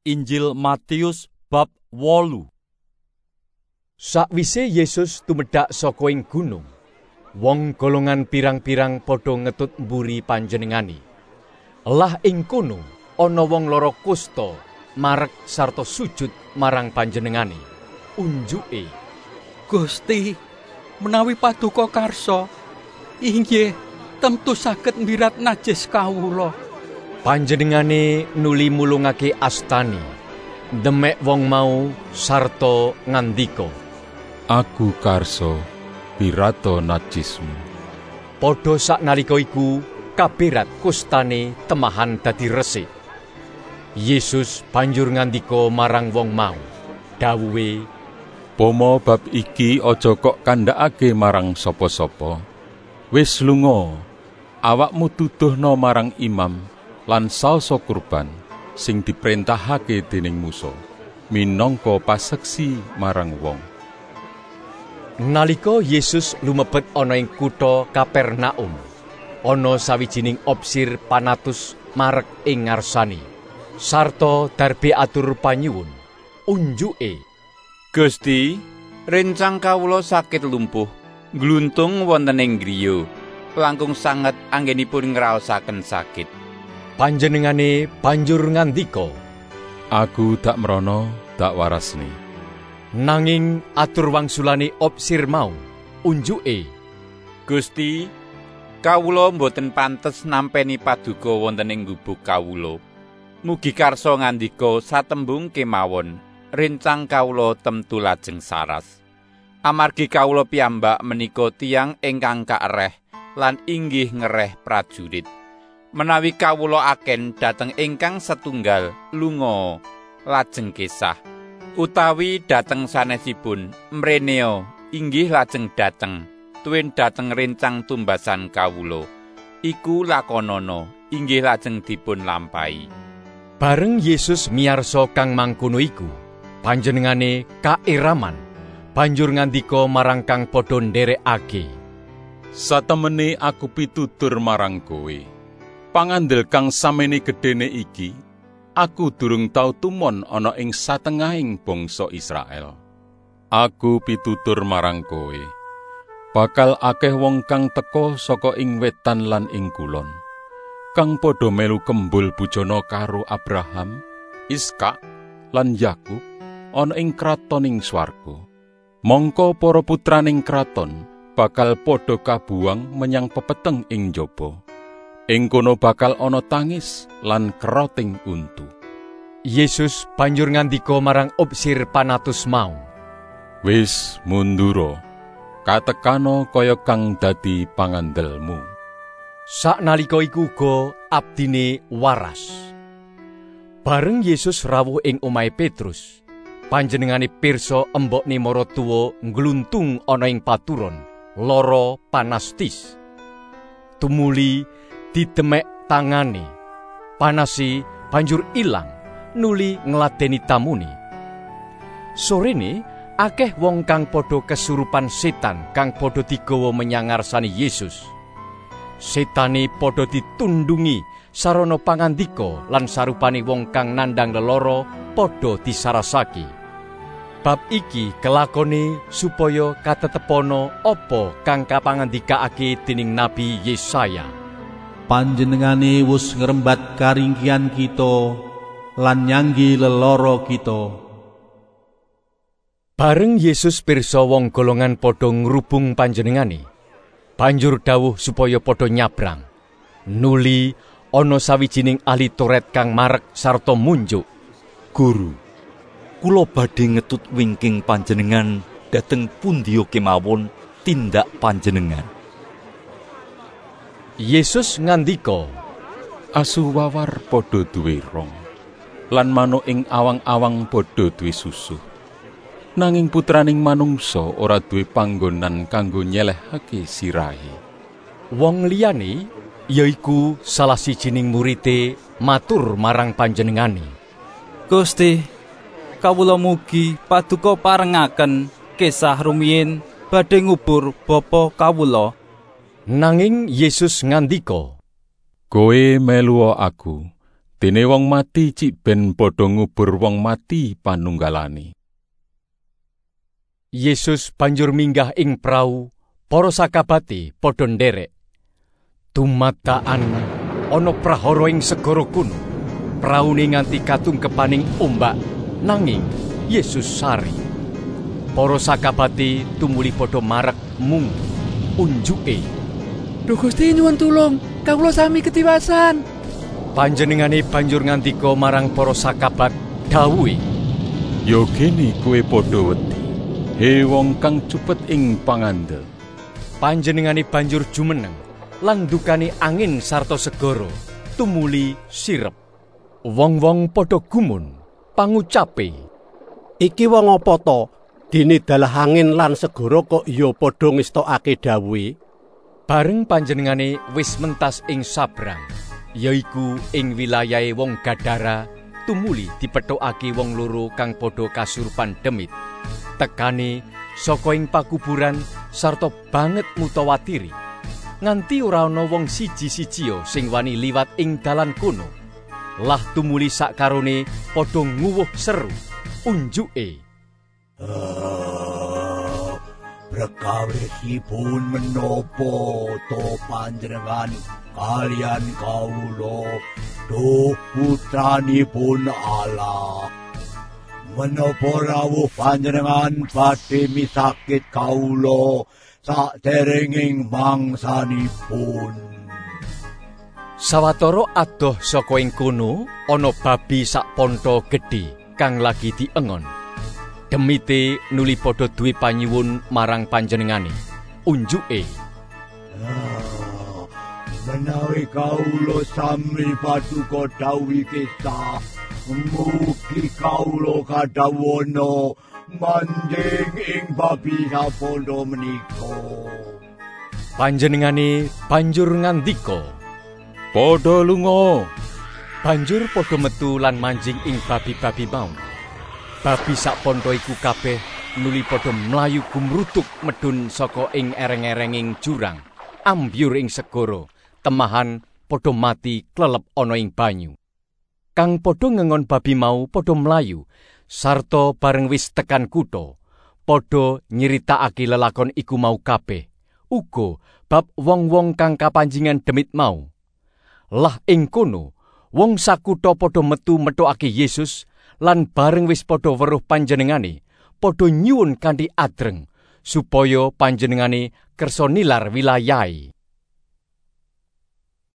Injil Matius bab 8. Sakwise Yesus tumedhak saka ing gunung, wong golongan pirang-pirang padha ngetut mburi panjenengane. Lah ing kono ana wong lara kusta marek sarta sujud marang panjenengane. Unjuke, Gusti, menawi paduka karsa, inggih temtu saged mbirat najis kawula. Panjenengane nuli mulungake astani, demek wong mau sarta ngandika, Aku karso pirato najismu. padha saknalika iku kaberat kustane temahan dadi resik. Yesus banjur ngandika marang wong mau, dawuhe, Pomo bab iki aja kok kandhakake marang sapa-sapa. Wis lunga, awakmu tuduhna marang imam lan saosa kurban sing diperintahake dening Musa, minangka paseksi marang wong. Nalika Yesus lumebet ana ing kutha Kapernaum, ana sawijining opsir panatus marek ing ngarsane, sarta darbe atur panyuwun. Unjuke, Gusti, rencang kawula sakit lumpuh, gluntung wonten ing griya, langkung sanget anggenipun ngraosaken sakit. panjenengane banjur ngandika, Aku dak mrana, dak warasni. nanging atur wangsulane opsir mau. Unjuke, Gusti, kawula mboten pantes nampeni paduka wonten ing gubuk kawula. Mugi karsa ngandika satembung kemawon, rencang kawula temtu lajeng saras. Amargi kawula piyambak menika tiyang ingkang kaereh lan inggih ngereh prajurit. Menawi kawula aken dhateng ingkang setunggal lunga lajeng kesah, utawi dhateng sanesipun mreneo inggih lajeng dhateng tuwin dhateng rencang tumbasan kawula, iku lakonana inggih lajeng dipun lampahi. bareng Yesus miyarsa kang mangkono iku, panjenengane kairaman, banjur ngandika marang kang padha ndherekake, Satemene aku pitutur marang kowe. Pangandel kang samene gedene iki, aku durung tau tumon ana ing satengahing bangsa Israel. Aku pitutur marang kowe, bakal akeh wong kang teka saka ing wetan lan ing kulon, kang padha melu kembul bujana karo Abraham, Iskak lan Yakub ana ing kratoning swarga. Mongko para putraning kraton bakal padha kabuang menyang pepeteng ing njaba. Ing kono bakal ana tangis lan keroting untu. Yesus banjur ngandika marang opsir panatus mau, Wis mundura, katekano kaya kang dadi pangandelmu. saknalika iku uga abdine waras. Bareng Yesus rawuh ing omahe Petrus, panjenengane pirsa embokne maratuwa ngluntung ana ing paturon, lara panastis. Tumuli didemek tangane, panasi banjur ilang, nuli ngladeni tamune. Sorene akeh wong kang padha kesurupan setan kang padha digawa menyang ngarsane Yesus. Setane padha ditundungi sarana pangandika lan sarupane wong kang nandhang lelara padha disarasake. Bab iki kelakone supaya katetepana apa kang kapangandikaake dening Nabi Yesaya. Panjenengane wus ngrembat karingkihan kita lan nyanggi lelara kita. Bareng Yesus pirsa wong golongan padha ngrubung panjenengane, banjur dawuh supaya padha nyabrang. Nuli ana sawijining ahli Taurat kang marek sarta munjuk, Guru, kula badhe ngetut wingking panjenengan dhateng pundiya kemawon tindak panjenengan. Yesus ngandika, Asu wawar padha duwe rong, lan manuk ing awang-awang padha duwe susu. Nanging putraning manungsa ora duwe panggonan kanggo nyelehake sirahe. wong liyane yaiku salah sijining murite matur marang panjenengane, Gusti, kawula mugi paduka parengaken kesah rumiyin badhe ngubur bapa kawula. nanging Yesus ngandika, Kowe melu aku, Dene wong mati cik ben padha ngubur wong mati panunggalane. Yesus banjur minggah ing prau, para sakabate padha nderek. Tumataan ana prahara ing segara kuno. Praune nganti katungkepaning ombak, nanging Yesus sari. Para sakabate tumuli padha marek mung unjuke. Duh Gusti nyuwun tulung, kawula sami ketiwasan. Panjenengane banjur ngandika marang para sakabat, dawuhe, Ya kene kowe padha wedi, he wong kang cepet ing pangandel. Panjenengane banjur jumeneng lan ndukani angin sarta segara tumuli sirep. Wong-wong padha gumun pangucape, Iki wong apa to? Dene dalah angin lan segara kok ya padha ngestokake dawuhe. bareng panjenengane wis mentas ing sabrang, yaiku ing wilayahe wong Gadara, tumuli dipethokake wong loro kang padha kasurupan demit. Tekane saka ing pakuburan sarta banget mutawatiri, nganti ora ana wong siji-sijia sing wani liwat ing dalan kono. Lah tumuli sakkarone padha nguwuh seru, unjuke. Perkawisipun menapa to panjenengan kalian kawula duh putranipun Allah? Menapa rawuh panjenengan badhe misakit kawula saderenging mangsanipun? Sawetara adoh saka ing kono ana babi sak ponto gedhe kang lagi diengon. Demite nuli padha duwe panyuwun marang panjenengane. Unjuke, menawi kawula sami paduka dawuh kisah, mugi kawula kadhawana manjing ing babi sapondo menika. panjenengane banjur ngandika, Padha lunga. banjur padha metu lan manjing ing babi-babi mau. Babi sak ponto iku kabeh nuli padha mlayu gumrutuk medun saka ing ereng-erenging jurang, ambyur ing segara, temahan padha mati klelep ana ing banyu. Kang padha ngengon babi mau padha mlayu, sarta bareng wis tekan kutha, padha nyeritakake lelakon iku mau kabeh, uga bab wong-wong kang kapanjingan demit mau. Lah ing kono wong sakutha padha metu metokake Yesus, lan bareng wis padha weruh panjenengane, padha nyuwun kanthi adreng supaya panjenengane kersa nilar wilayahe.